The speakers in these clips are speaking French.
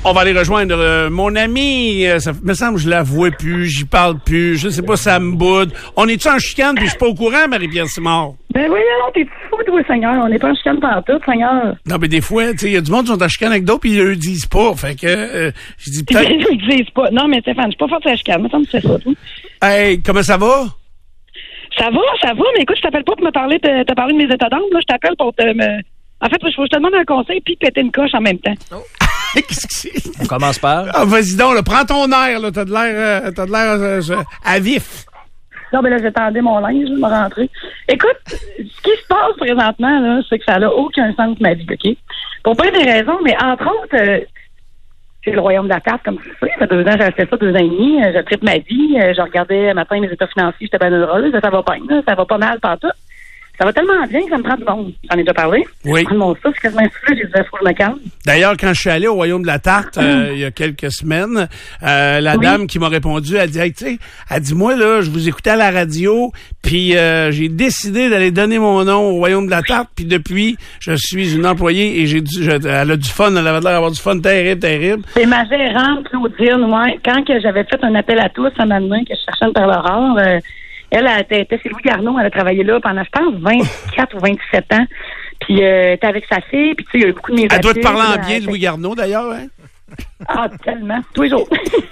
On va aller rejoindre mon ami. Ça me semble que je la vois plus, j'y parle plus. Je sais pas, ça me boude. On est-tu en chicane puis je suis pas au courant, Marie-Pierre Simard? Ben oui, non, t'es fou, toi, Seigneur. On n'est pas en chicane partout, Seigneur. Non, mais des fois, tu sais, il y a du monde qui sont en chicane avec d'autres puis ils le disent pas. Fait que, je dis peut-être... Ils le disent pas. Non, mais Stéphane, je suis pas forte à la chicane. Ça me fait ça, toi. Hey, comment ça va? Ça va, mais écoute, je t'appelle pas pour me parler de mes états d'âme, là. Je t'appelle pour te En fait, il faut que je te demande un conseil puis péter une coche en même temps. Oh. Qu'est-ce que c'est? On commence par... Ah, vas-y donc, là, prends ton air, là. T'as de l'air à vif. Non, mais là, j'attendais mon linge, je vais me rentrer. Écoute, ce qui se passe présentement, là, c'est que ça n'a aucun sens ma vie, OK? Pour plein de raisons, mais entre autres, c'est le royaume de la tarte, comme tu sais. Ça fait 2 ans, j'ai fait ça 2 ans et demi. Je tripe ma vie. Je regardais un matin mes états financiers, j'étais bien heureuse. Ça va bien, là. Ça va pas mal partout. Ça va tellement bien que ça me prend du monde. J'en ai déjà parlé. Oui. Je prends mon souffle, quasiment soufflé, j'ai dit, il faut que je me calme. D'ailleurs, quand je suis allé au Royaume de la Tarte, il y a quelques semaines, la dame qui m'a répondu, elle dit, hey, tu sais, elle dit, moi, là, je vous écoutais à la radio, puis j'ai décidé d'aller donner mon nom au Royaume de la Tarte, puis depuis, je suis une employée et elle a du fun, elle avait l'air d'avoir du fun terrible. C'est ma gérante, Claudine, ouais. Quand que j'avais fait un appel à tous à matin, que je cherchais une perle rare, elle était chez Louis Garneau, elle a travaillé là pendant, je pense, 24 ou 27 ans. Puis elle était avec sa fille, puis tu sais, il y a eu beaucoup de mes Elle doit te parler en bien de Louis Garneau, d'ailleurs, hein? Ah, tellement. Tous les jours.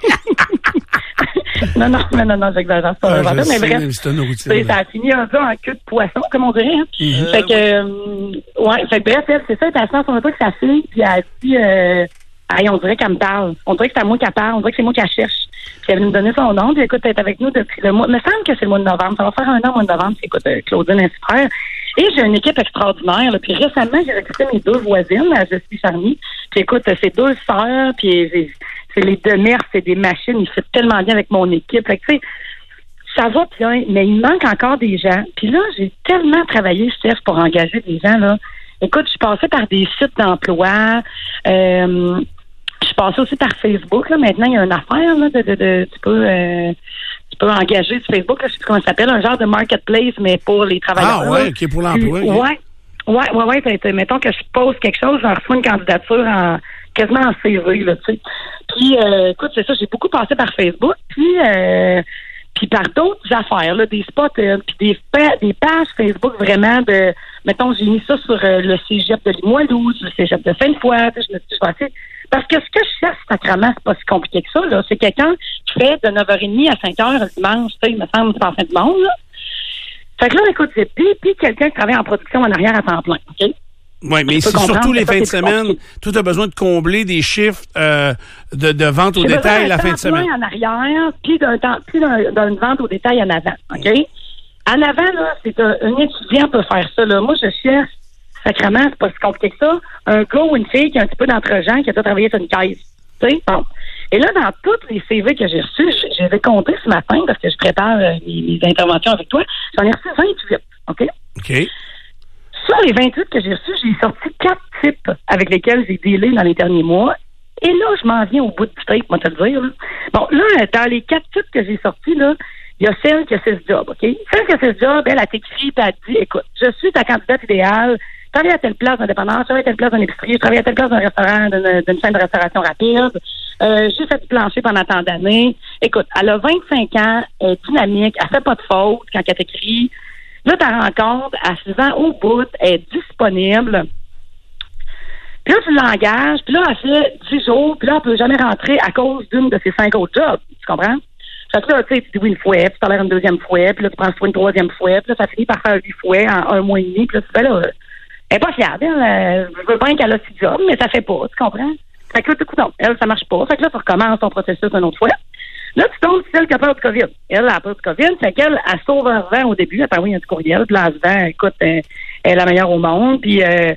non, j'exagère pas. Ah, mais bref, ça a fini un peu en queue de poisson, comme on dirait. Hein? Fait que, fait que bref, c'est ça, elle était assise sur un truc avec sa fille, puis elle a dit, on dirait qu'elle me parle. On dirait que c'est à moi qu'elle parle. On dirait que c'est moi qui la cherche. Puis elle vient nous donner son nom. Puis écoute, elle est avec nous depuis le mois. Il me semble que c'est le mois de novembre. Ça va faire 1 an au mois de novembre. Puis écoute, Claudine et ses frères. Et j'ai une équipe extraordinaire. Là. Puis récemment, j'ai recruté mes 2 voisines, je suis Charny. Puis écoute, c'est 2 sœurs. Puis c'est les 2 mères, c'est des machines. Ils fit tellement bien avec mon équipe. Fait que tu sais, ça va bien, mais il manque encore des gens. Puis là, j'ai tellement travaillé, Steph, pour engager des gens, là. Écoute, je suis passée par des sites d'emploi. Je suis passée aussi par Facebook. Là. Maintenant, il y a une affaire là, tu peux engager sur Facebook. Là, je sais plus comment ça s'appelle, un genre de marketplace, mais pour les travailleurs. Ah ouais, qui est pour l'emploi. Ouais. Mettons que je pose quelque chose, j'en reçois une candidature quasiment en CV, là, tu sais. Puis, écoute, c'est ça, j'ai beaucoup passé par Facebook, puis par d'autres affaires, là, des spots, puis des pages Facebook vraiment de, mettons, j'ai mis ça sur le cégep de Limoilou, sur le cégep de Sainte-Foy, je me suis dit, parce que ce que je cherche, sacrément, c'est pas si compliqué que ça, là. C'est quelqu'un qui fait de 9h30 à 5h le dimanche, tu sais, il me semble, c'est pas en fin de monde, là. Fait que là, écoute, c'est puis quelqu'un qui travaille en production en arrière à temps plein, OK? Oui, mais c'est surtout les fins de semaine. Tout a besoin de combler des chiffres de vente au détail la fin de semaine. En arrière, puis d'une vente au détail en avant, OK? En avant, là, c'est un étudiant peut faire ça, là. Moi, je cherche, sacrément, c'est pas si compliqué que ça, un gars ou une fille qui a un petit peu d'entre-gens, qui a travaillé sur une caisse, tu sais? Bon. Et là, dans toutes les CV que j'ai reçus, je les ai comptés ce matin, parce que je prépare mes interventions avec toi, j'en ai reçu 28, OK? OK. Sur les 28 que j'ai reçus, j'ai sorti 4 types avec lesquels j'ai dealé dans les derniers mois. Et là, je m'en viens au bout du tape, moi te le dire. Là. Bon, là, dans les 4 types que j'ai sortis, là, il y a celle qui a 6 jobs, OK? Celle qui a 6 jobs, elle a t'écrit, elle dit, écoute, je suis ta candidate idéale, je travaille à telle place d'indépendance, je travaille à telle place d'une épicerie, je travaille à telle place d'un restaurant, d'une chaîne de restauration rapide, j'ai fait du plancher pendant tant d'années. Écoute, elle a 25 ans, elle est dynamique, elle fait pas de faute quand elle t'écrit. Là, ta rencontre, à 6 ans au bout, elle est disponible. Puis là, tu l'engages, puis là, elle fait 10 jours, puis là, elle peut jamais rentrer à cause d'une de ses 5 autres jobs. Tu comprends? Fait que là, tu sais, tu dis oui une fois, puis tu as l'air une deuxième fois, puis là, tu prends une troisième fois, puis là, ça finit par faire 8 fois en 1 mois et demi, puis là, tu fais là, elle est pas fiable, elle, je veux bien qu'elle a 6 jobs, mais ça fait pas, tu comprends? Fait que là, écoute, non, elle, ça marche pas. Fait que là, tu recommences ton processus une autre fois. Là, tu tombes sur celle qui a peur du COVID. Elle a peur du COVID, fait qu'elle, elle sauve un vent au début, elle t'envoie un petit courriel, puis là, elle écoute, elle est la meilleure au monde, puis là,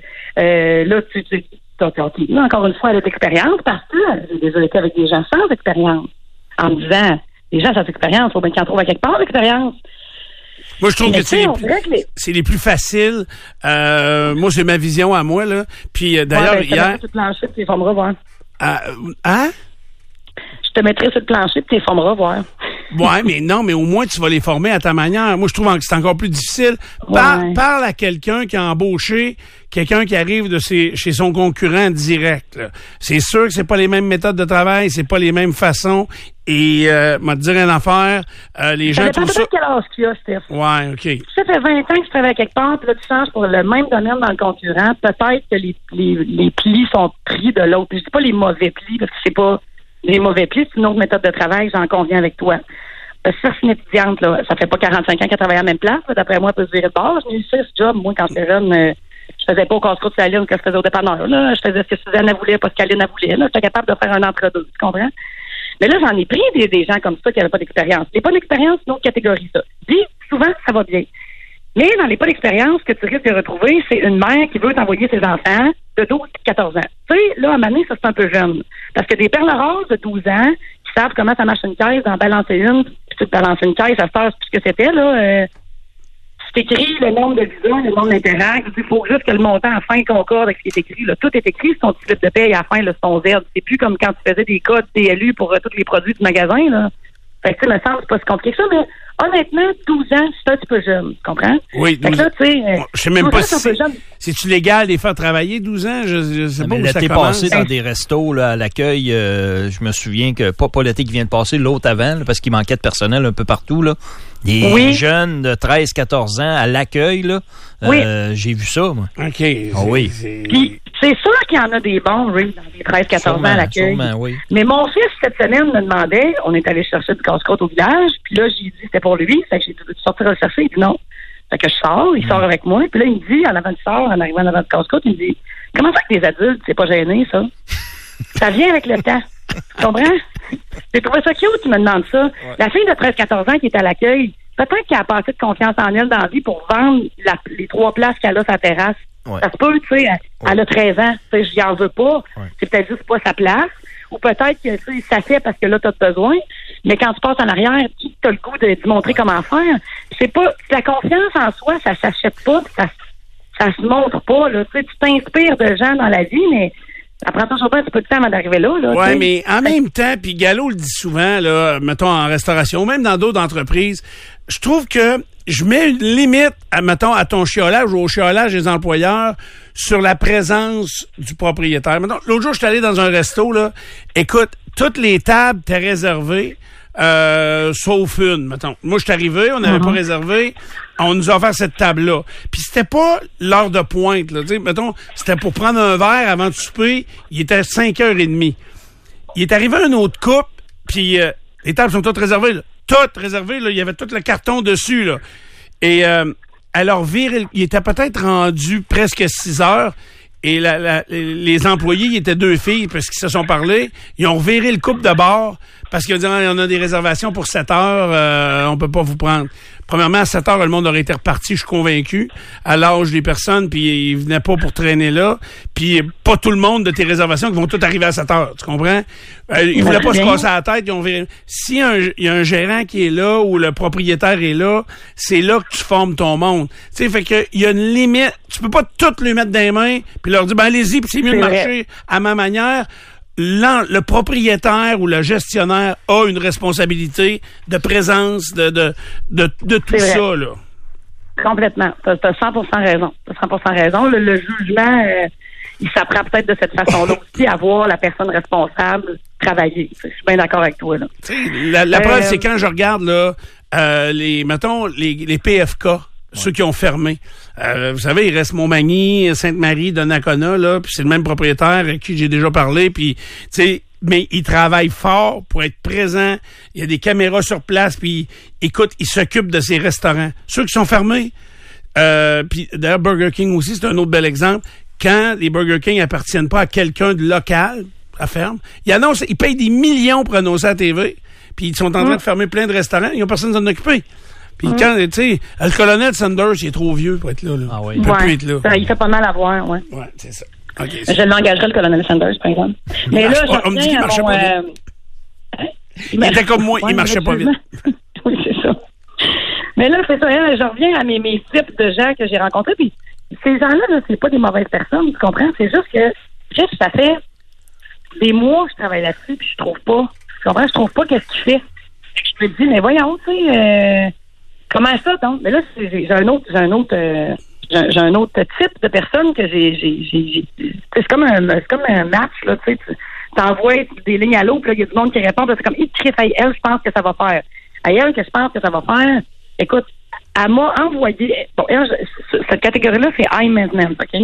là, encore une fois, elle a de l'expérience, parce que j'ai déjà été avec des gens sans expérience, en me disant, les gens sans expérience, il faut bien qu'ils en trouvent à quelque part l'expérience. Moi, je trouve que c'est les plus faciles. Moi, j'ai ma vision à moi, là. Puis, d'ailleurs, hier... Je te mettrai sur le plancher, puis tu formeras voir. Hein? Je te mettrai sur le plancher, puis tu formeras voir. Ouais, mais non, mais au moins, tu vas les former à ta manière. Moi, je trouve que c'est encore plus difficile. Parle à quelqu'un qui a embauché quelqu'un qui arrive chez son concurrent direct, là. C'est sûr que c'est pas les mêmes méthodes de travail, c'est pas les mêmes façons. Et, m'a dire une affaire, les gens trouvent ça... Ça dépend quel âge tu as, Steph. Ouais, OK. Ça fait 20 ans que je travaille quelque part, puis là, tu changes pour le même domaine dans le concurrent. Peut-être que les plis sont pris de l'autre. Je dis pas les mauvais plis, parce que c'est pas les mauvais plis, c'est une autre méthode de travail, j'en conviens avec toi. Parce que ça, c'est une étudiante, là. Ça fait pas 45 ans qu'elle travaille à la même place. Là. D'après moi, elle peut se virer de bord. J'ai eu 6 jobs, moi, quand j'étais jeune. Je faisais pas au casse-croûte de Saline que je faisais au dépanneur. Là. Je faisais ce que Suzanne voulait, pas ce qu'Aline voulait. Là. J'étais capable de faire un entre-deux. Tu comprends? Mais là, j'en ai pris des gens comme ça qui n'avaient pas d'expérience. Les pas d'expérience, c'est une autre catégorie, ça. Puis, souvent, ça va bien. Mais dans les pas d'expérience, ce que tu risques de retrouver, c'est une mère qui veut t'envoyer ses enfants de 12 à 14 ans. Tu sais, là, à un moment donné, ça, c'est un peu jeune. Parce que des perles rares de 12 ans qui savent comment ça marche une caisse, d'en balancer une, puis tu te balances une caisse, à faire ce que c'était, là... tu t'écris le nombre de visas, le nombre d'intérêts. Il faut juste que le montant à la fin concorde avec ce qui est écrit. Là. Tout est écrit sur ton slip de paye à la fin, là, sur ton Z. C'est plus comme quand tu faisais des codes DLU pour tous les produits du magasin. Là. Fait que, me semble c'est pas si compliqué que ça, mais honnêtement, 12 ans, c'est un petit peu jeune, tu comprends? Oui, 12 ans. Je sais même pas si c'est-tu légal de les faire travailler 12 ans? Je sais pas où ça commence. L'été passé, dans des restos, là, à l'accueil, je me souviens que, pas l'été qui vient de passer, l'autre avant, là, parce qu'il manquait de personnel un peu partout, là. Des jeunes de 13-14 ans à l'accueil, là. J'ai vu ça, moi. OK. Oh, oui. Puis, c'est sûr qu'il y en a des bons, dans les 13-14 ans à l'accueil. Oui. Mais mon fils, cette semaine, me demandait, on est allé chercher du casse-croûte au village, puis là, j'ai dit, c'était pour lui, fait que j'ai dit, tu sortir le chercher? Il dit non. Fait que je sors, il sort avec moi, puis là, il me dit, en avant du sort, en arrivant en avant du casse-croûte, il me dit, comment ça que les adultes, c'est pas gêné, ça? Ça vient avec le temps. Tu comprends? J'ai trouvé ça cute, tu me demandes ça. Ouais. La fille de 13-14 ans qui est à l'accueil, peut-être qu'elle a passé de confiance en elle dans la vie pour vendre les 3 places qu'elle a sur la terrasse. Ouais. Ça se peut, tu sais, elle a 13 ans, tu sais, je n'y en veux pas. Ouais. C'est peut-être juste pas sa place. Ou peut-être que ça fait parce que là, tu as besoin. Mais quand tu passes en arrière, tu as le goût de montrer comment faire. C'est pas. La confiance en soi, ça s'achète pas, ça se montre pas. Là. Tu t'inspires de gens dans la vie, mais ça prend toujours pas un petit peu de temps avant d'arriver là. Oui, mais en même temps, puis Gallo le dit souvent, là, mettons en restauration, ou même dans d'autres entreprises, je trouve que je mets une limite, mettons, à ton chiolage ou au chiolage des employeurs sur la présence du propriétaire. Mettons, l'autre jour, je suis allé dans un resto, là. Écoute, toutes les tables étaient réservées, sauf une, mettons. Moi, je suis arrivé, on n'avait pas réservé. On nous a offert cette table-là. Puis c'était pas l'heure de pointe, là. Tu sais, mettons, c'était pour prendre un verre avant de souper. Il était 5h30. Il est arrivé un autre couple, puis les tables sont toutes réservées, là. Toutes réservées, là. Il y avait tout le carton dessus, là. Et alors, il était peut-être rendu presque 6h. Et les employés, ils étaient 2 filles, parce qu'ils se sont parlé. Ils ont reviré le couple de bord, parce qu'ils ont dit, on a des réservations pour 7h, on peut pas vous prendre. Premièrement, à 7h, le monde aurait été reparti, je suis convaincu, à l'âge des personnes, puis ils venaient pas pour traîner là. Puis pas tout le monde de tes réservations qui vont tous arriver à 7h, tu comprends? Ils voulaient pas se casser la tête, ils ont viré. Si il y a un gérant qui est là, ou le propriétaire est là, c'est là que tu formes ton monde. Tu sais, fait que il y a une limite. Tu peux pas tout lui mettre dans les mains, puis leur dire, allez-y, puis c'est mieux de marcher à ma manière. Le propriétaire ou le gestionnaire a une responsabilité de présence de tout ça, là. Complètement. T'as 100% raison. T'as 100% raison. Le jugement, il s'apprend peut-être de cette façon-là aussi à voir la personne responsable travailler. Je suis bien d'accord avec toi, là. La preuve, c'est quand je regarde, là, les PFK, ceux qui ont fermé. Vous savez, il reste Montmagny, Sainte-Marie, Donnacona, là, puis c'est le même propriétaire avec qui j'ai déjà parlé, puis, tu sais, mais il travaille fort pour être présent. Il y a des caméras sur place, puis écoute, il s'occupe de ses restaurants. Ceux qui sont fermés, puis d'ailleurs, Burger King aussi, c'est un autre bel exemple. Quand les Burger King appartiennent pas à quelqu'un de local, à ferme, ils payent des millions pour annoncer à la TV, puis ils sont en train de fermer plein de restaurants, ils n'ont personne à s'en occuper. Puis quand, tu sais, le colonel Sanders, il est trop vieux pour être là. Ah oui. Il peut plus être là. Ça, il fait pas mal à voir, ouais. Ouais, c'est ça. Okay, je l'engagerai, le colonel Sanders, par exemple. Mais là, on me dit qu'il marchait pas vite. Il était comme moi, il marchait pas vite. Oui, c'est ça. Mais là, c'est ça, je reviens à mes types de gens que j'ai rencontrés, puis ces gens-là, là, c'est pas des mauvaises personnes, tu comprends? C'est juste que, ça fait des mois que je travaille là-dessus, puis je trouve pas. Tu comprends? Je trouve pas qu'est-ce qu'il fait. Je me dis, mais voyons, tu sais, comment ça, donc? Mais là, j'ai un autre type de personne que j'ai c'est comme un match, là, tu sais, tu t'envoies des lignes à l'eau, puis là, il y a du monde qui répond, c'est comme, elle, je pense que ça va faire. À elle, que je pense que ça va faire, écoute, elle m'a envoyé, bon, cette catégorie-là, c'est high maintenance, OK?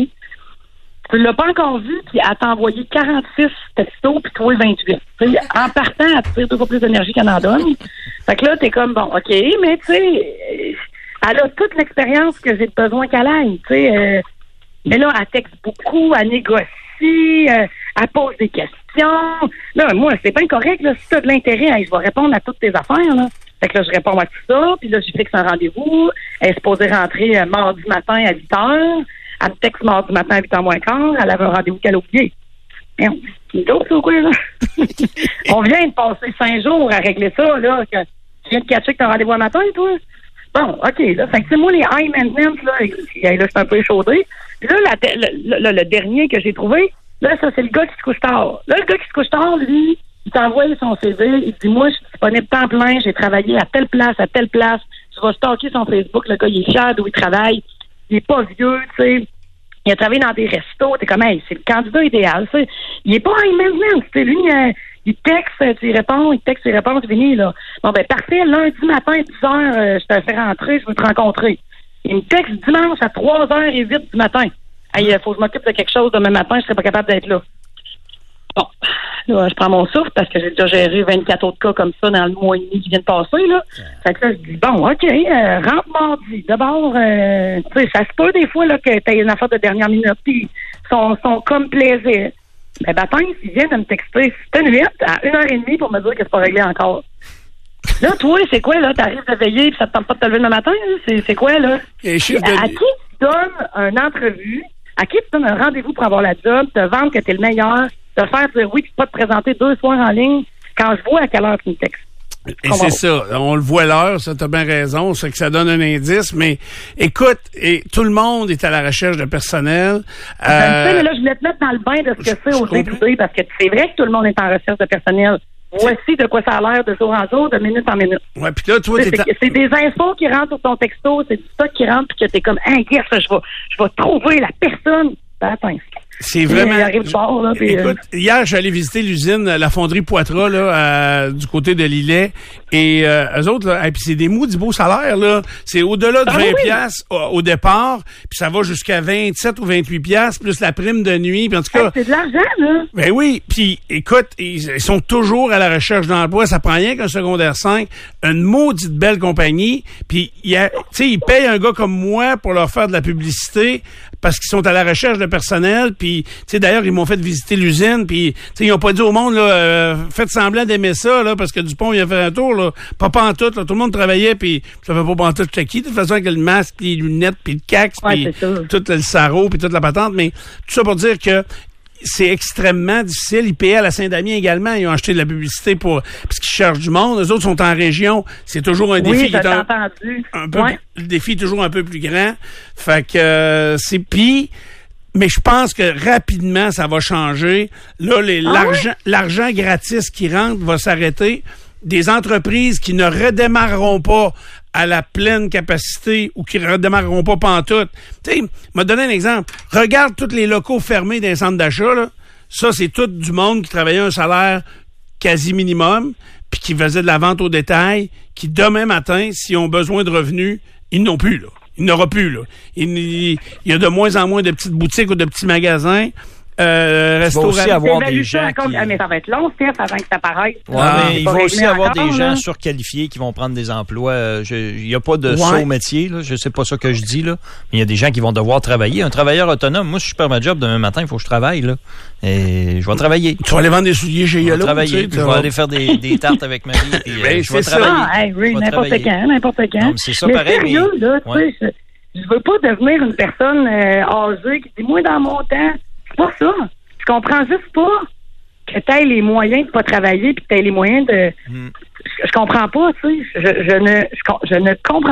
Tu l'as pas encore vu, puis elle t'a envoyé 46 textos, puis toi 28. T'sais, en partant, elle te tire 2 fois plus d'énergie qu'elle en donne. Fait que là, t'es comme, bon, OK, mais tu sais, elle a toute l'expérience que j'ai besoin qu'elle aille, tu sais. Mais là, elle texte beaucoup, elle négocie, elle pose des questions. Là, moi, c'est pas incorrect, là. Si t'as de l'intérêt, je vais répondre à toutes tes affaires, là. Fait que là, je réponds à tout ça, puis là, j'y fixe un rendez-vous. Elle est supposée rentrer mardi matin à 8h. Elle me texte mardi matin à 8h moins quart. Elle avait un rendez-vous qu'elle a oublié. Merde, c'est d'autres ou quoi, là? On vient de passer 5 jours à régler ça, là. Tu viens de catcher que t'as un rendez-vous un matin, toi? Bon, OK, là. Fait que c'est moi, les high maintenance, là, c'est un peu échaudé. Puis là, le dernier que j'ai trouvé, là, ça, c'est le gars qui se couche tard. Là, le gars qui se couche tard, lui, il t'envoie son CV, il dit, moi, je suis disponible temps plein, j'ai travaillé à telle place, je vais stalker son Facebook, le gars, il est fier d'où il travaille. Il est pas vieux, tu sais. Il a travaillé dans des restos. T'es comme, hey, c'est le candidat idéal, tu sais. Il est pas un maintenance, tu sais. Lui, il texte, tu réponds, c'est fini, là. Bon, ben, parfait. Lundi matin, 10h, je te fais rentrer, je veux te rencontrer. Il me texte dimanche à 3h08 du matin. Hey, faut que je m'occupe de quelque chose demain matin, je serais pas capable d'être là. Bon, là, je prends mon souffle parce que j'ai déjà géré 24 autres cas comme ça dans le mois et demi qui vient de passer, là. Fait que là, je dis, bon, OK, rentre mardi. D'abord, tu sais, ça se peut des fois, là, que t'aies une affaire de dernière minute, puis sont comme plaisir. Mais baptême, ils viennent de me texter, c'était nuit, à 1h30 pour me dire que c'est pas réglé encore. Là, toi, c'est quoi, là? T'arrives de veiller, puis ça te tente pas de te lever le matin, là? C'est quoi, là? À qui tu donnes une entrevue, à qui tu donnes un rendez-vous pour avoir la job, te vendre que t'es le meilleur, te faire dire oui, puis pas te présenter 2 soirs en ligne quand je vois à quelle heure tu me textes. Et c'est ça, on le voit l'heure, ça, t'as bien raison, c'est que ça donne un indice, mais écoute, et tout le monde est à la recherche de personnel. Je sais, mais là, je voulais te mettre dans le bain de ce que c'est au D2D, parce que c'est vrai que tout le monde est en recherche de personnel. Voici de quoi ça a l'air de jour en jour, de minute en minute. Ouais, puis là, toi, c'est des infos qui rentrent sur ton texto, c'est du stock qui rentre, puis que t'es comme, yes, je vais trouver la personne. Attends. C'est vraiment. Écoute, hier, j'allais visiter l'usine, la fonderie Poitras, là, du côté de Lillet. Et eux autres, là, puis c'est des maudits beaux salaires, là. C'est au-delà de 20 piastres au départ, puis ça va jusqu'à 27 ou 28 piastres, plus la prime de nuit. Puis en tout cas, c'est de l'argent, là. Ben oui. Puis écoute, ils sont toujours à la recherche d'emploi. Ça prend rien qu'un secondaire 5. Une maudite belle compagnie. Puis tu sais, ils payent un gars comme moi pour leur faire de la publicité parce qu'ils sont à la recherche de personnel. Puis tu sais, d'ailleurs, ils m'ont fait visiter l'usine. Puis tu sais, ils ont pas dit au monde là, faites semblant d'aimer ça là, parce que Dupont il a fait un tour là, pas pantoute là, tout le monde travaillait puis ça fait pas pantoute qui. De toute façon, avec le masque, les lunettes, puis le cax, puis tout le sarrau, puis toute la patente. Mais tout ça pour dire que c'est extrêmement difficile. IPL à Saint-Damien également, ils ont acheté de la publicité parce qu'ils cherchent du monde. Eux autres sont en région. C'est toujours un défi. Le défi est toujours un peu plus grand. Fait que c'est pis. Mais je pense que rapidement, ça va changer. Là, l'argent gratis qui rentre va s'arrêter. Des entreprises qui ne redémarreront pas à la pleine capacité ou qui redémarreront pas pantoute. Tu sais, m'a donné un exemple. Regarde tous les locaux fermés d'un centre d'achat, là. Ça, c'est tout du monde qui travaillait un salaire quasi minimum, puis qui faisait de la vente au détail, qui demain matin, s'ils ont besoin de revenus, ils n'ont plus, là. Il n'aura plus, là. Il y a de moins en moins de petites boutiques ou de petits magasins. Restaurant. Il va aussi avoir des gens mais ça va être long, Steph, avant que ça paraisse. Ouais, mais il va aussi avoir des gens surqualifiés qui vont prendre des emplois. Il n'y a pas de saut métier, là. Je sais pas ça que je dis, là. Mais il y a des gens qui vont devoir travailler. Un travailleur autonome, moi, si je perds ma job demain matin, il faut que je travaille, là. Et je vais travailler. Tu vas aller vendre des souliers chez Yolo. Travailler. Je vais aller faire des tartes avec ma vie. Je vais travailler. Oui, n'importe quand. Non, c'est ça pareil. Sérieux, là, tu sais, je veux pas devenir une personne âgée qui dit, moi, dans mon temps, c'est pas ça. Je comprends juste pas que tu aies les moyens de pas travailler puis que tu aies les moyens de... Je comprends pas, tu sais. Je ne comprends pas.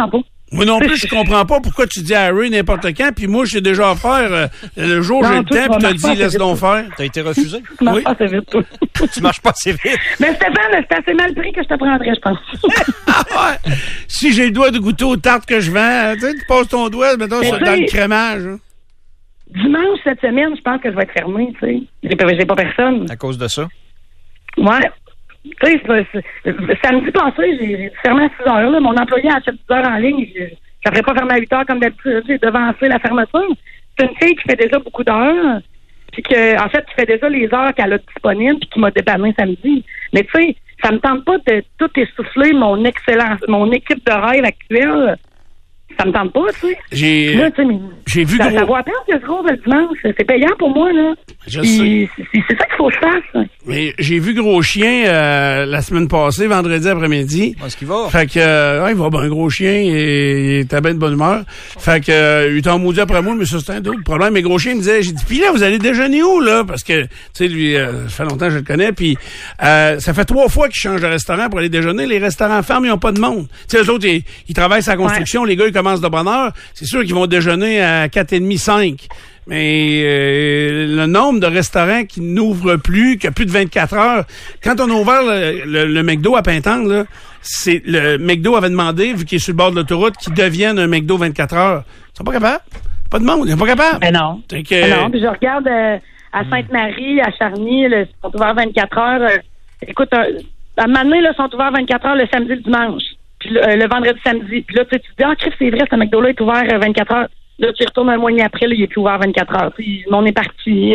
Moi non plus, je comprends pas pourquoi tu dis à Harry n'importe quand, puis moi, j'ai déjà offert le jour où j'ai le temps, puis t'as dit laisse donc faire. T'as été refusé? Tu marches pas assez vite, toi. Tu marches pas assez vite. Mais Stéphane, c'est assez mal pris que je te prendrais, je pense. Ouais. Si j'ai le doigt de goûter aux tartes que je vends, tu sais, tu passes ton doigt, mettons, dans le crémage. Hein. Dimanche, cette semaine, je pense que je vais être fermé, tu sais. J'ai pas personne. À cause de ça? Ouais. Tu sais, samedi passé, j'ai fermé à 6 heures. Là. Mon employé achète 10 heures en ligne. Ça ferait pas fermer à 8 heures comme d'habitude. J'ai devancé la fermeture. C'est une fille qui fait déjà beaucoup d'heures. Puis en fait, qui fait déjà les heures qu'elle a disponibles puis qui m'a dépanné samedi. Mais tu sais, ça me tente pas de tout essouffler mon équipe de rêve actuelle. Ça me tente pas, tu sais. J'ai vu ça vaut à peine que je trouve le dimanche. C'est payant pour moi, là. Je sais. C'est ça qu'il faut que je fasse. Mais j'ai vu Gros Chien la semaine passée, vendredi après-midi. Est-ce qu'il va? Fait que, il va bien, Gros Chien, il était bien de bonne humeur. Fait que, il était en maudit après moi, mais ça, c'était un autre problème. Mais Gros Chien me disait, j'ai dit, puis là, vous allez déjeuner où, là? Parce que, tu sais, lui, ça fait longtemps que je le connais, puis ça fait 3 fois qu'il change de restaurant pour aller déjeuner. Les restaurants ferment, ils n'ont pas de monde. Tu sais, eux autres, ils travaillent sur la construction, les gars, ils commencent de bonne heure. C'est sûr qu'ils vont déjeuner à 4h30, 5. Mais le nombre de restaurants qui n'ouvrent plus, qui a plus de 24 heures. Quand on a ouvert le McDo à Pintendre, là, c'est le McDo avait demandé, vu qu'il est sur le bord de l'autoroute, qu'il devienne un McDo 24 heures. Ils sont pas capables. Pas de monde, ils sont pas capables. Mais non. Non, puis je regarde à Sainte-Marie, à Charny, ils sont ouverts 24 heures. Écoute, à un moment donné, ils sont ouverts 24 heures le samedi et le dimanche. Puis le vendredi, samedi. Puis là, tu te dis, Christ, c'est vrai, ce McDo-là est ouvert 24 heures. Là, tu retournes un mois et demi après, là, il est plus ouvert 24 heures. Puis, on est parti.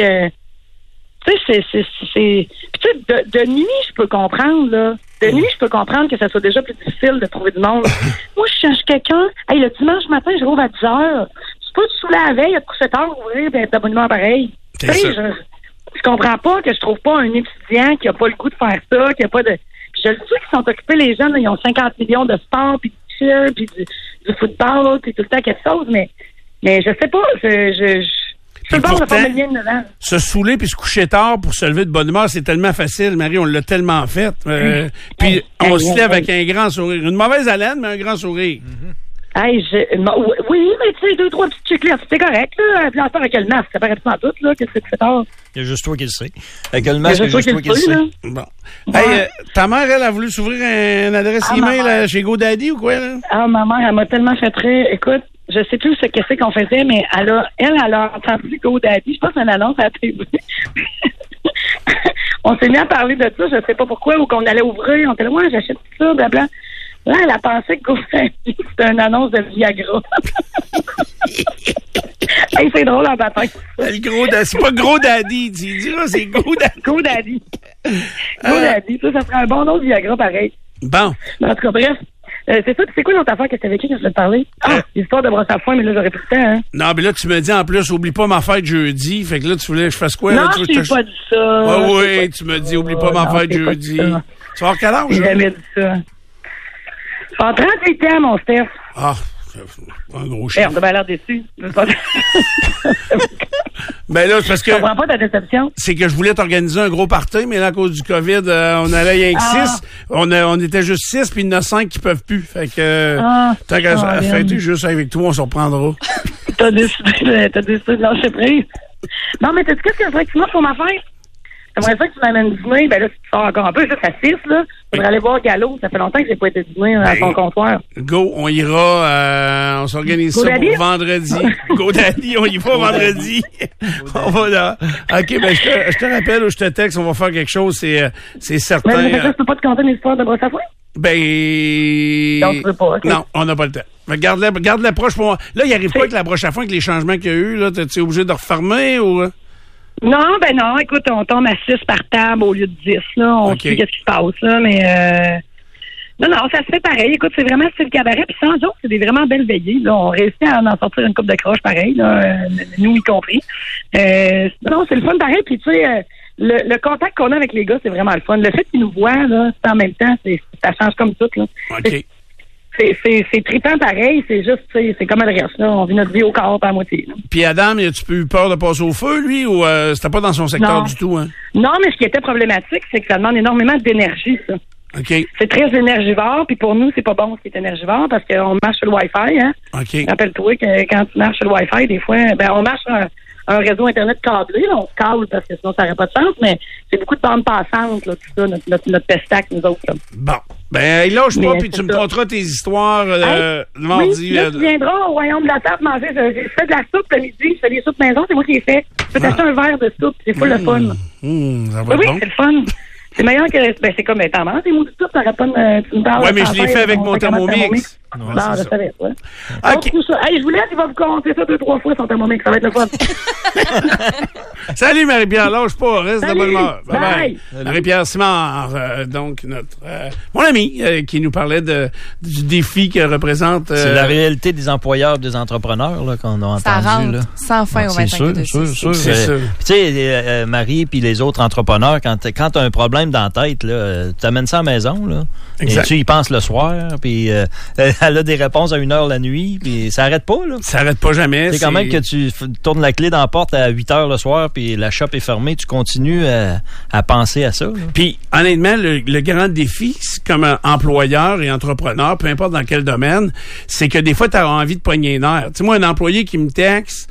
Tu sais, c'est... Puis, tu sais, de nuit, je peux comprendre, là. De nuit, je peux comprendre que ça soit déjà plus difficile de trouver du monde. Moi, je cherche quelqu'un. Hey, le dimanche matin, je rouvre à 10 heures. Tu peux te saouler la veille, à te coucher tard, ouvrir, ben, être d'abonnement pareil. Tu sais, je comprends pas que je trouve pas un étudiant qui a pas le goût de faire ça, qui a pas de... Puis, je le sais qu'ils sont occupés, les jeunes, là, ils ont 50 millions de sport, puis de cheer, puis du football, puis tout le temps quelque chose, mais je sais pas, je peux pas me faire le lien dedans. Se saouler puis se coucher tard pour se lever de bonne humeur, c'est tellement facile, Marie, on l'a tellement fait. Puis on se lève avec un grand sourire. Une mauvaise haleine, mais un grand sourire. Hey, oui, mais tu sais, 2-3 petites chiclettes, c'est correct, là. Puis encore avec le masque, ça paraît pas tout, là, que c'est tard. Il y a juste toi qui le sais. Avec le masque, il y a juste toi qui le sais. Bon. Hey, ta mère, elle a voulu s'ouvrir une adresse email chez GoDaddy ou quoi, là? Ah, ma mère, elle m'a tellement fait très... Écoute, je sais plus ce que c'est qu'on faisait, mais elle a entendu GoDaddy. Je pense une annonce à la télé. On s'est mis à parler de ça, je sais pas pourquoi, ou qu'on allait ouvrir. On était là, ouais, j'achète ça, blabla. Là, elle a pensé que GoDaddy, c'était une annonce de Viagra. Hey, c'est drôle en bataille. C'est pas Gros Daddy, tu diras, c'est GoDaddy. GoDaddy. GoDaddy, ça serait un bon nom de Viagra, pareil. Bon. En tout cas, bref. C'est ça, c'est quoi l'autre affaire que tu avais écrit quand je voulais te parler? L'histoire de brosse à foin, mais là, j'aurais plus le temps, hein? Non, mais là, tu me dis en plus, oublie pas ma fête jeudi. Fait que là, tu voulais que je fasse quoi? Non, là, je t'ai pas dit ça. Oui, tu me dis, oublie pas ma fête jeudi. Tu vas avoir quel âge? J'ai jamais dit ça. Je vais en 38 ans, mon Steph. Ah, un gros chien. On a l'air déçu. Ben là, c'est parce que... Je comprends pas ta déception. C'est que je voulais t'organiser un gros party, mais là, à cause du COVID, on allait rien que 6. On était juste 6, puis il y en a 5 qui peuvent plus. Fait que, tant qu'à fêter juste avec toi, on s'en reprendra. T'as décidé de lâcher prise. Non, mais t'as-tu qu'est-ce que je voudrais que tu manges pour ma fête? J'aimerais ça que tu m'amènes dîner. Ben là, si tu sors encore un peu, juste à 6, là. Faudrait aller voir Gallo. Ça fait longtemps que j'ai pas été dîner à ton comptoir. Go, on ira, on s'organise ça pour vendredi. GoDaddy, on y va vendredi. On va là. OK, ben, je te rappelle ou je te texte, on va faire quelque chose, c'est certain. Mais je peux pas te conter une histoire de brosse à foin? Ben. Non, tu veux pas, okay. Non, on n'a pas le temps. Garde-la proche pour moi. Là, il arrive quoi avec la broche à foin, avec les changements qu'il y a eu, là? T'es obligé de refermer ou? Non, ben non, écoute, on tombe à 6 par table au lieu de 10, là. On sait qu'est-ce qui se passe, là, mais non, ça se fait pareil. Écoute, c'est vraiment style cabaret, puis sans joke, c'est des vraiment belles veillées, là. On réussit à en sortir une coupe de croche pareil, là, nous y compris. Non, c'est le fun pareil, puis tu sais, le contact qu'on a avec les gars, c'est vraiment le fun. Le fait qu'ils nous voient, là, en même temps, ça change comme tout, là. OK. C'est trippant pareil, c'est juste, c'est comme le reste, là. On vit notre vie au corps à moitié, là. Puis Adam, as-tu eu peur de passer au feu, lui, ou c'était pas dans son secteur du tout, hein? Non, mais ce qui était problématique, c'est que ça demande énormément d'énergie, ça. OK. C'est très énergivore, puis pour nous, c'est pas bon ce qui est énergivore parce qu'on marche sur le Wi-Fi, hein. OK. Rappelle-toi que quand tu marches sur le Wi-Fi, des fois, on marche sur un réseau Internet câblé, là, on se câble parce que sinon ça n'aurait pas de sens, mais c'est beaucoup de bandes passantes, là, tout ça, notre pestac, nous autres, là. Bon. Ben, lâche pas, puis tu me conteras tes histoires le mardi. Oui, là, tu viendras au Royaume de la Table manger. Je fais de la soupe le midi, je fais des soupes maison, c'est moi qui ai fait. Je peux t'acheter un verre de soupe, c'est full le fun. Ça va oui, bon. c'est le fun. C'est meilleur que... Ben, c'est comme t'en manges des mots de soupe, t'aurais pas tu me parles. Ouais, mais je l'ai fait avec mon Thermomix. Non, je savais, ouais. OK. Tout ça. Hey, je vous laisse, il va vous commenter ça 2-3 fois son Thermomix, ça va être le fun. Salut Marie-Pierre, lâche pas, reste de bonne humeur. Bye. Marie-Pierre Simard, donc notre mon ami qui nous parlait du défi que représente... c'est la réalité des employeurs, des entrepreneurs là, qu'on a entendu. Ça rentre là. sans fin au 25 de sûr. C'est sûr. Tu sais, Marie puis les autres entrepreneurs, quand tu as un problème dans la tête, tu amènes ça à la maison, là, exact. et tu y penses le soir, puis elle a des réponses à 1h la nuit, puis ça arrête pas. Là. Ça arrête pas jamais. C'est quand même que tu tournes la clé dans la porte à 8h le soir, puis la shop est fermée, tu continues à penser à ça. Là. Puis, honnêtement, le grand défi, comme employeur et entrepreneur, peu importe dans quel domaine, c'est que des fois, tu as envie de pogner les nerfs. Tu sais, moi, un employé qui me texte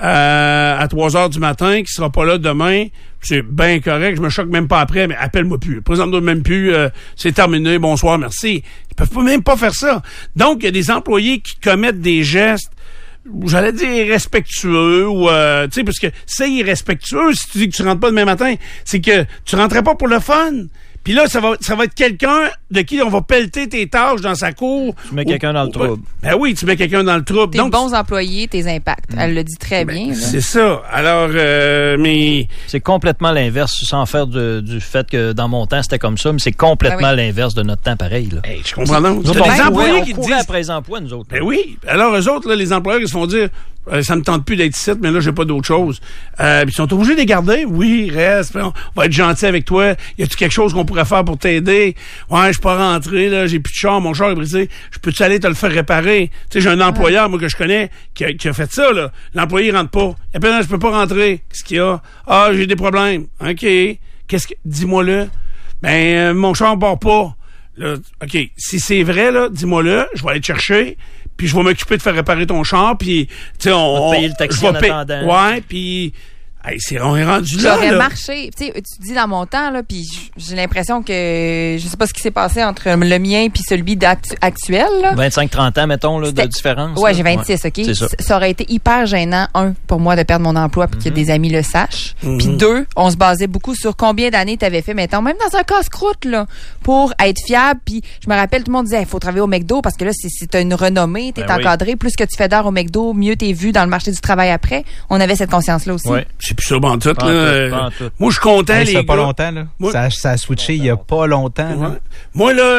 à 3h du matin, qui sera pas là demain, c'est bien correct, je me choque même pas après, mais appelle-moi plus. Présente-moi même plus, c'est terminé, bonsoir, merci. Ils peuvent même pas faire ça. Donc, il y a des employés qui commettent des gestes, j'allais dire irrespectueux, ou tu sais, parce que c'est irrespectueux si tu dis que tu rentres pas demain matin, c'est que tu rentrais pas pour le fun. Puis là, ça va être quelqu'un de qui on va pelleter tes tâches dans sa cour. Tu mets quelqu'un dans le trouble. Ben oui, tu mets quelqu'un dans le trouble. Tes bons employés, tes impacts. Elle le dit très bien. Là. C'est ça. Alors, mais... C'est complètement l'inverse, sans faire du fait que dans mon temps, c'était comme ça, mais c'est complètement l'inverse de notre temps pareil. Là. Hey, je comprends donc. T'as des employés qui on disent... après les emplois, nous autres. Ben oui. Alors, eux autres, là, les employeurs, ils se font dire... ça me tente plus d'être ici, mais là, j'ai pas d'autre chose. Puis ils sont obligés de les garder. Oui, reste. On va être gentil avec toi. Y a-tu quelque chose qu'on pourrait faire pour t'aider? Ouais, je suis pas rentré, là. J'ai plus de char. Mon char est brisé. Je peux-tu aller te le faire réparer? Tu sais, j'ai un employeur, moi, que je connais, qui a fait ça, là. L'employé, il rentre pas. Il appelle, je peux pas rentrer. Qu'est-ce qu'il y a? Ah, j'ai des problèmes. OK. Dis-moi-le. Ben, mon char part pas. Là, OK. Si c'est vrai, là, dis-moi-le. Je vais aller te chercher. Puis je vais m'occuper de faire réparer ton char, puis tu sais, on va payer le taxi en attendant. Ouais, puis on est rendu là. J'aurais marché. Tu sais, tu dis dans mon temps là, puis j'ai l'impression que je sais pas ce qui s'est passé entre le mien puis celui actuel. 25-30 ans, mettons, là, de différence. Ouais, j'ai 26, OK. C'est ça. Ça aurait été hyper gênant, pour moi de perdre mon emploi puis que des amis le sachent. Puis 2, on se basait beaucoup sur combien d'années tu avais fait, mettons, même dans un casse-croûte, là, pour être fiable. Puis je me rappelle, tout le monde disait, il faut travailler au McDo parce que là, c'est une renommée, t'es encadré. Oui. Plus que tu fais d'heures au McDo, mieux t'es vu dans le marché du travail après. On avait cette conscience-là aussi. Ouais. C'est plus ça, bon, tout, là. Moi, je suis content, les gars. Ça fait pas longtemps, là. Moi, ça a switché il y a pas longtemps, là. Moi, là,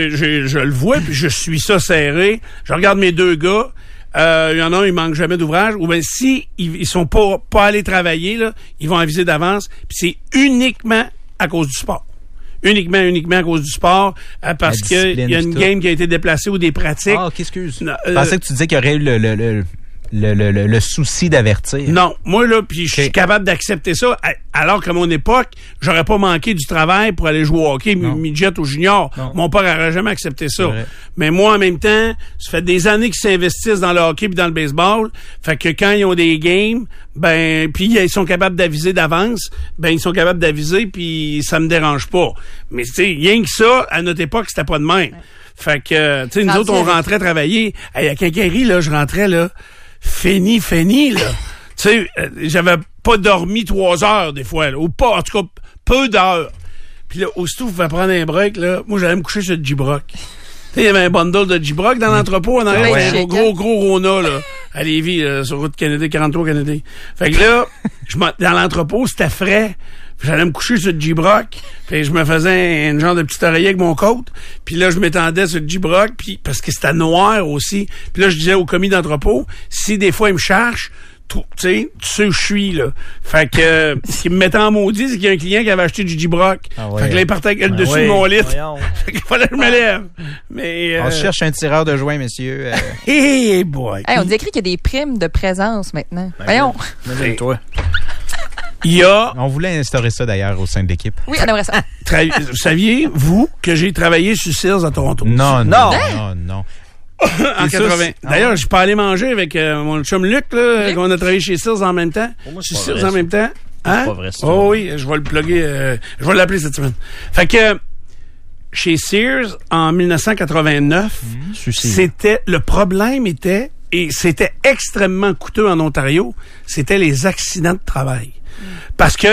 je le vois, puis je suis ça serré. Je regarde mes deux gars. Il y en a un, il manque jamais d'ouvrage. Ou bien, si ils sont pas allés travailler, là, ils vont aviser d'avance. Puis c'est uniquement à cause du sport. Uniquement à cause du sport, parce qu'il y a une game qui a été déplacée ou des pratiques. Ah, OK, excuse. Je pensais que tu disais qu'il y aurait eu le souci d'avertir. Non, moi là, puis je suis capable d'accepter ça, alors qu'à mon époque, j'aurais pas manqué du travail pour aller jouer au hockey, midget ou junior. Non. Mon père n'aurait jamais accepté ça. Mais moi, en même temps, ça fait des années qu'ils s'investissent dans le hockey puis dans le baseball. Fait que quand ils ont des games, ben, puis ils sont capables d'aviser d'avance, ben ils sont capables d'aviser, puis ça me dérange pas. Mais tu sais, rien que ça, à notre époque, c'était pas de même. Fait que, tu sais, nous autres, on rentrait travailler. À Quincaillerie, là, je rentrais, là, fini, là. Tu sais, j'avais pas dormi 3 heures, des fois, là, ou pas, en tout cas, peu d'heures. Puis là, aussitôt, vous pouvez prendre un break, là, moi, j'allais me coucher sur le J-Brock. Tu sais, il y avait un bundle de J-Brock dans l'entrepôt, on arrive un gros Rona, là, à Lévis, là, sur route Kennedy, 43 Kennedy. Fait que là, dans l'entrepôt, c'était frais. J'allais me coucher sur le J-Brock, puis je me faisais un genre de petit oreiller avec mon côte, puis là, je m'étendais sur le J-Brock, puis parce que c'était noir aussi. Puis là, je disais au commis d'entrepôt, si des fois, il me cherche, tu sais où je suis, là. Fait que, ce qui me mettait en maudit, c'est qu'il y a un client qui avait acheté du J-Brock. Fait que là, il partait avec le dessus de mon lit. Fait qu'il fallait que je me lève. Mais, on cherche un tireur de joint, messieurs. Boy. Hey, on dit écrit qu'il y a des primes de présence maintenant. Voyons. Imagine-toi. On voulait instaurer ça, d'ailleurs, au sein de l'équipe. Oui, on aimerait ça. Saviez-vous que j'ai travaillé sur Sears à Toronto? Non. En 80. D'ailleurs, je suis pas allé manger avec mon chum Luc, là, qu'on a travaillé chez Sears en même temps. moi, Chez Sears en même temps. Hein? C'est pas vrai, Oh oui, je vais le plugger. Je vais l'appeler cette semaine. Fait que chez Sears, en 1989, le problème était, et c'était extrêmement coûteux en Ontario, c'était les accidents de travail. Parce que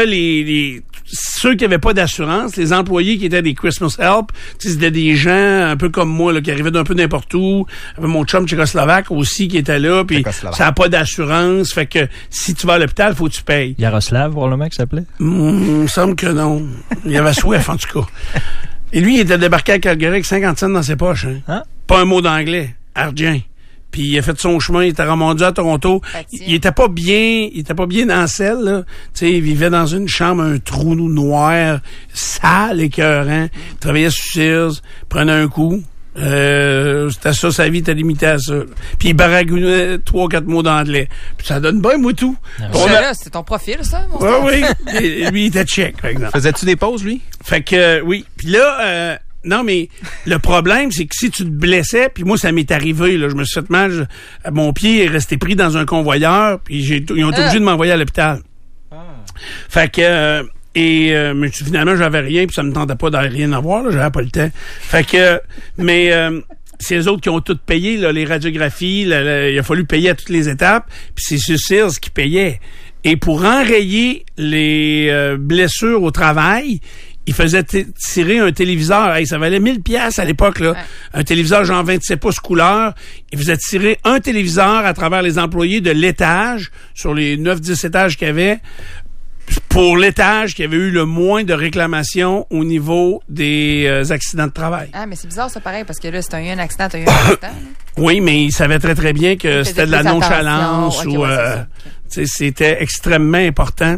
ceux qui n'avaient pas d'assurance, les employés qui étaient des Christmas Help, c'était des gens un peu comme moi, là, qui arrivaient d'un peu n'importe où. Mon chum tchécoslovaque aussi qui était là, puis ça n'a pas d'assurance. Fait que si tu vas à l'hôpital, faut que tu payes. Yaroslav, probablement, qui s'appelait? Il me semble que non. Il y avait soif, en tout cas. Et lui, il était débarqué à Calgary avec 50 cents dans ses poches. Hein? Pas un mot d'anglais. Argent. Puis il a fait son chemin, il était remonté à Toronto. Il était pas bien dans la selle, là. Tu sais, il vivait dans une chambre, un trou noir, sale, écœurant. Il travaillait sur Sears, prenait un coup. C'était ça, sa vie était limitée à ça. Puis il baragouinait 3-4 mots d'anglais. Puis ça donne bien, moi, tout. C'est ton profil, ça, mon Oui. Et lui, il était tchèque, par exemple. Faisais-tu des pauses, lui? Fait que, oui. Puis là, non, mais le problème, c'est que si tu te blessais, puis moi, ça m'est arrivé, là, je me suis fait mal, mon pied est resté pris dans un convoyeur, puis ils ont été obligés de m'envoyer à l'hôpital. Fait que, mais finalement, j'avais rien, puis ça me tentait pas d'aller rien avoir, là, j'avais pas le temps. Fait que, mais c'est les autres qui ont tout payé, là, les radiographies, il a fallu payer à toutes les étapes, puis c'est sur Sears qui payait. Et pour enrayer les blessures au travail, il faisait tirer un téléviseur. Hey, ça valait 1000 pièces à l'époque, là. Ouais. Un téléviseur genre 27 pouces couleur. Il faisait tirer un téléviseur à travers les employés de l'étage, sur les 9-10 étages qu'il y avait, pour l'étage qui avait eu le moins de réclamations au niveau des accidents de travail. Ah, mais c'est bizarre, ça, pareil, parce que là, si t'as eu un accident, t'as eu un accident. Oui, mais il savait très, très bien que c'était de la nonchalance ou c'était extrêmement important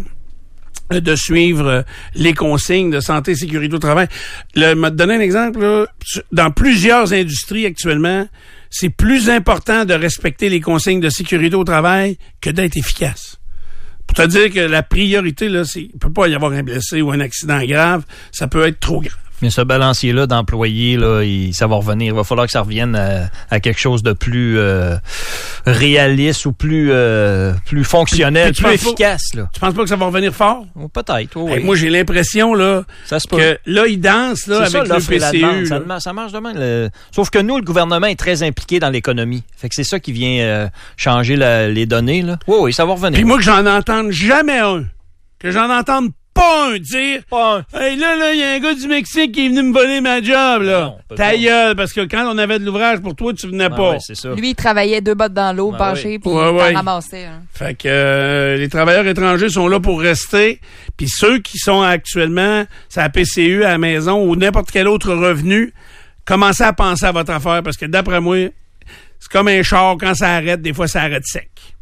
de suivre les consignes de santé et sécurité au travail. Je vais te donner un exemple, là. Dans plusieurs industries actuellement, c'est plus important de respecter les consignes de sécurité au travail que d'être efficace. Pour te dire que la priorité, là, il peut pas y avoir un blessé ou un accident grave, ça peut être trop grave. Mais ce balancier-là d'employés, là, ça va revenir. Il va falloir que ça revienne à quelque chose de plus réaliste ou plus fonctionnel, plus efficace. Là. Tu penses pas que ça va revenir fort? Peut-être, oui. Hey, moi, j'ai l'impression là que là, ils dansent là, avec le PCU. Ça marche de même. Sauf que nous, le gouvernement est très impliqué dans l'économie. Fait que c'est ça qui vient changer les données. Là. Oui, ça va revenir. Puis moi, que j'en entende jamais un. Que j'en entende pas un dire hey, là, il y a un gars du Mexique qui est venu me voler ma job, là. Ta gueule, parce que quand on avait de l'ouvrage pour toi, tu venais pas. Ouais, c'est ça. Lui, il travaillait 2 bottes dans l'eau, penché, puis il ramassait. Hein. Fait que les travailleurs étrangers sont là pour rester, puis ceux qui sont actuellement sur la PCU à la maison ou n'importe quel autre revenu, commencez à penser à votre affaire, parce que d'après moi, c'est comme un char, quand ça arrête, des fois ça arrête sec.